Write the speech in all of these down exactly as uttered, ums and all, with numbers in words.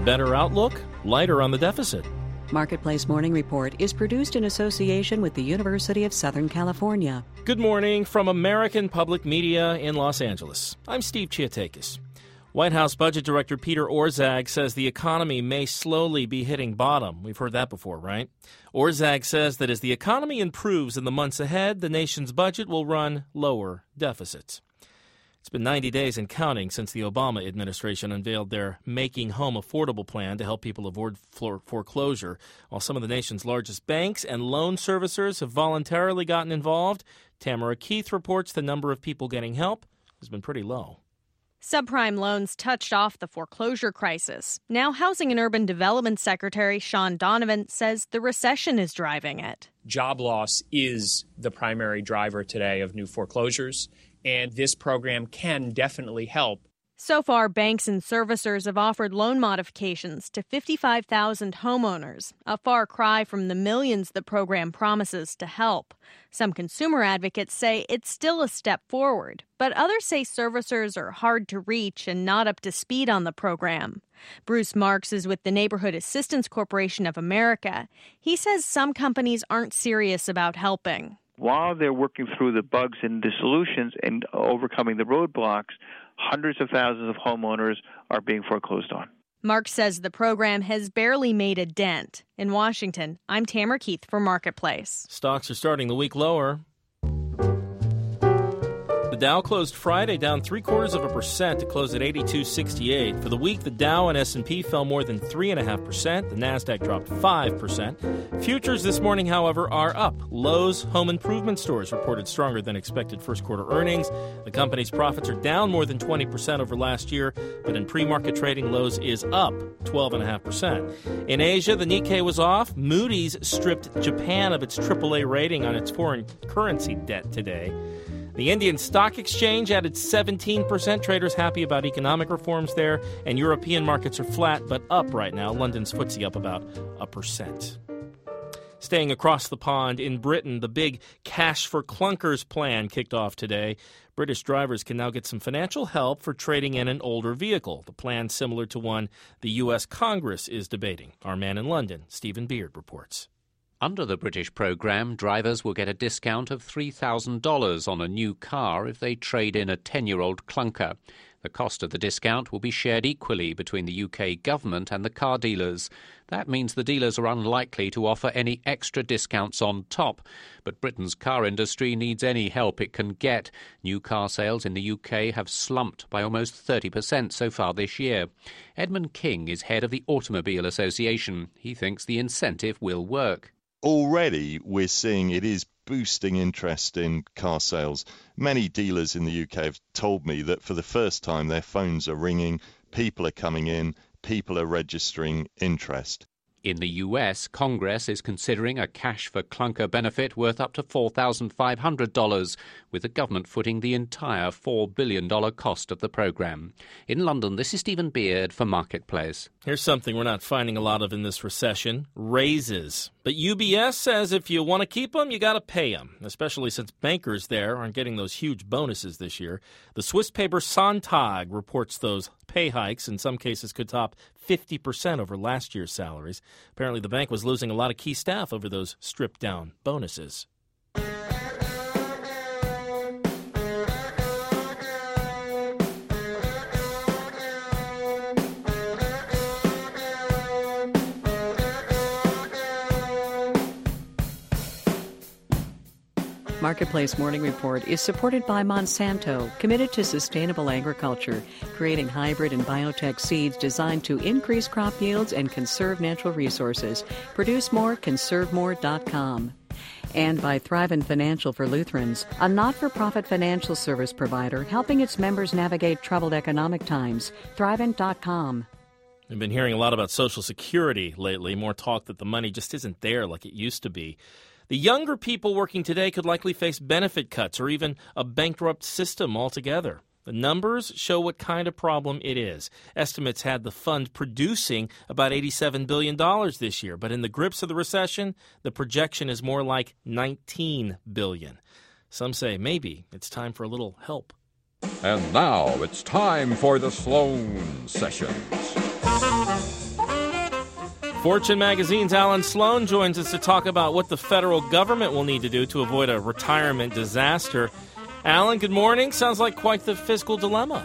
better outlook, lighter on the deficit. Marketplace Morning Report is produced in association with the University of Southern California. Good morning from American Public Media in Los Angeles. I'm Steve Chiatakis. White House Budget Director Peter Orszag says the economy may slowly be hitting bottom. We've heard that before, right? Orszag says that as the economy improves in the months ahead, the nation's budget will run lower deficits. It's been ninety days and counting since the Obama administration unveiled their Making Home Affordable plan to help people avoid foreclosure. While some of the nation's largest banks and loan servicers have voluntarily gotten involved, Tamara Keith reports the number of people getting help has been pretty low. Subprime loans touched off the foreclosure crisis. Now Housing and Urban Development Secretary Sean Donovan says the recession is driving it. Job loss is the primary driver today of new foreclosures, and this program can definitely help. So far, banks and servicers have offered loan modifications to fifty-five thousand homeowners, a far cry from the millions the program promises to help. Some consumer advocates say it's still a step forward, but others say servicers are hard to reach and not up to speed on the program. Bruce Marks is with the Neighborhood Assistance Corporation of America. He says some companies aren't serious about helping. While they're working through the bugs and the solutions and overcoming the roadblocks, hundreds of thousands of homeowners are being foreclosed on. Mark says the program has barely made a dent. In Washington, I'm Tamara Keith for Marketplace. Stocks are starting the week lower. The Dow closed Friday down three quarters of a percent to close at eighty-two sixty-eight. For the week, the Dow and S and P fell more than three point five percent. The Nasdaq dropped five percent. Futures this morning, however, are up. Lowe's Home Improvement Stores reported stronger than expected first quarter earnings. The company's profits are down more than twenty percent over last year, but in pre-market trading, Lowe's is up twelve point five percent. In Asia, the Nikkei was off. Moody's stripped Japan of its triple A rating on its foreign currency debt today. The Indian Stock Exchange added seventeen percent. Traders happy about economic reforms there. And European markets are flat but up right now. London's F T S E up about a percent. Staying across the pond, in Britain, the big Cash for Clunkers plan kicked off today. British drivers can now get some financial help for trading in an older vehicle. The plan similar to one the U S Congress is debating. Our man in London, Stephen Beard, reports. Under the British programme, drivers will get a discount of three thousand dollars on a new car if they trade in a ten-year-old clunker. The cost of the discount will be shared equally between the U K government and the car dealers. That means the dealers are unlikely to offer any extra discounts on top. But Britain's car industry needs any help it can get. New car sales in the U K have slumped by almost thirty percent so far this year. Edmund King is head of the Automobile Association. He thinks the incentive will work. Already we're seeing it is boosting interest in car sales. Many dealers in the U K have told me that for the first time their phones are ringing, people are coming in, people are registering interest. In the U S, Congress is considering a cash for clunker benefit worth up to four thousand five hundred dollars, with the government footing the entire four billion dollars cost of the programme. In London, this is Stephen Beard for Marketplace. Here's something we're not finding a lot of in this recession: raises. But U B S says if you want to keep them, you got to pay them, especially since bankers there aren't getting those huge bonuses this year. The Swiss paper Sontag reports those pay hikes in some cases could top fifty percent over last year's salaries. Apparently the bank was losing a lot of key staff over those stripped-down bonuses. Marketplace Morning Report is supported by Monsanto, committed to sustainable agriculture, creating hybrid and biotech seeds designed to increase crop yields and conserve natural resources. Produce more, conserve more dot com. And by Thrivent Financial for Lutherans, a not-for-profit financial service provider helping its members navigate troubled economic times. Thrivent dot com. We've been hearing a lot about Social Security lately, more talk that the money just isn't there like it used to be. The younger people working today could likely face benefit cuts or even a bankrupt system altogether. The numbers show what kind of problem it is. Estimates had the fund producing about eighty-seven billion dollars this year, but in the grips of the recession, the projection is more like nineteen billion dollars. Some say maybe it's time for a little help. And now it's time for the Sloan Sessions. Fortune magazine's Alan Sloan joins us to talk about what the federal government will need to do to avoid a retirement disaster. Alan, good morning. Sounds like quite the fiscal dilemma.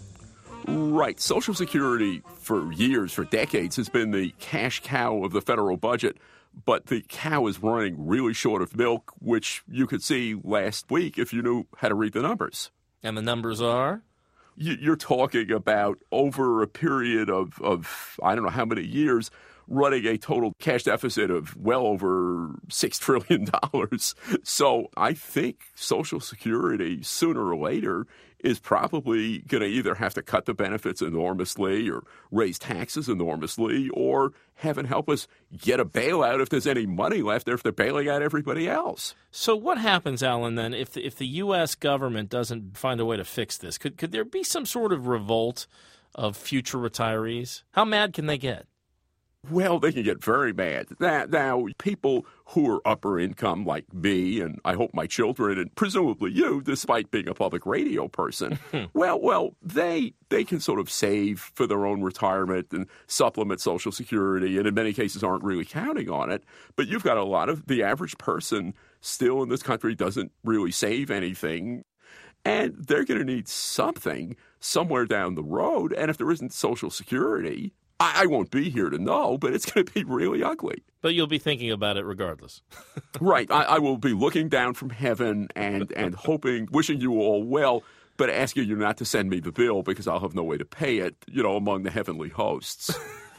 Right. Social Security for years, for decades, has been the cash cow of the federal budget. But the cow is running really short of milk, which you could see last week if you knew how to read the numbers. And the numbers are? You're talking about over a period of, of I don't know how many years, running a total cash deficit of well over six trillion dollars. So I think Social Security, sooner or later, is probably going to either have to cut the benefits enormously or raise taxes enormously or, heaven help us, get a bailout if there's any money left there if they're bailing out everybody else. So what happens, Alan, then, if the, if the U S government doesn't find a way to fix this? Could, could there be some sort of revolt of future retirees? How mad can they get? Well, they can get very mad. Now, now, people who are upper income, like me, and I hope my children, and presumably you, despite being a public radio person, well, well, they they can sort of save for their own retirement and supplement Social Security, and in many cases aren't really counting on it. But you've got a lot of the average person still in this country doesn't really save anything. And they're going to need something somewhere down the road. And if there isn't Social Security, I won't be here to know, but it's going to be really ugly. But you'll be thinking about it regardless. Right. I, I will be looking down from heaven and, and hoping, wishing you all well, but asking you not to send me the bill because I'll have no way to pay it, you know, among the heavenly hosts.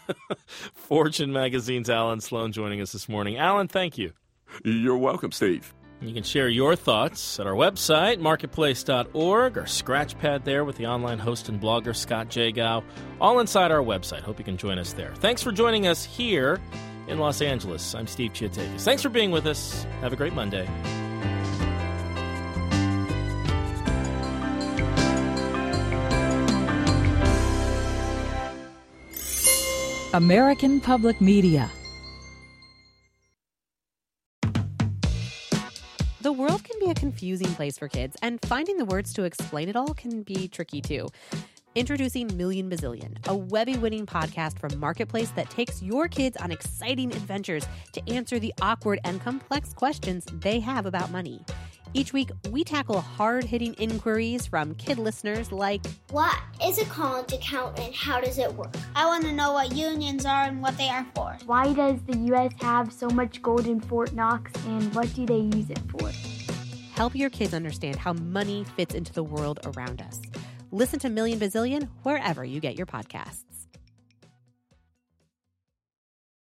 Fortune magazine's Alan Sloan joining us this morning. Alan, thank you. You're welcome, Steve. You can share your thoughts at our website, marketplace dot org, our scratch pad there with the online host and blogger Scott Jagow, all inside our website. Hope you can join us there. Thanks for joining us here in Los Angeles. I'm Steve Chiatakis. Thanks for being with us. Have a great Monday. American Public Media. The world can be a confusing place for kids, and finding the words to explain it all can be tricky too. Introducing Million Bazillion, a Webby-winning podcast from Marketplace that takes your kids on exciting adventures to answer the awkward and complex questions they have about money. Each week, we tackle hard-hitting inquiries from kid listeners like, what is a college account and how does it work? I want to know what unions are and what they are for. Why does the U S have so much gold in Fort Knox and what do they use it for? Help your kids understand how money fits into the world around us. Listen to Million Bazillion wherever you get your podcasts.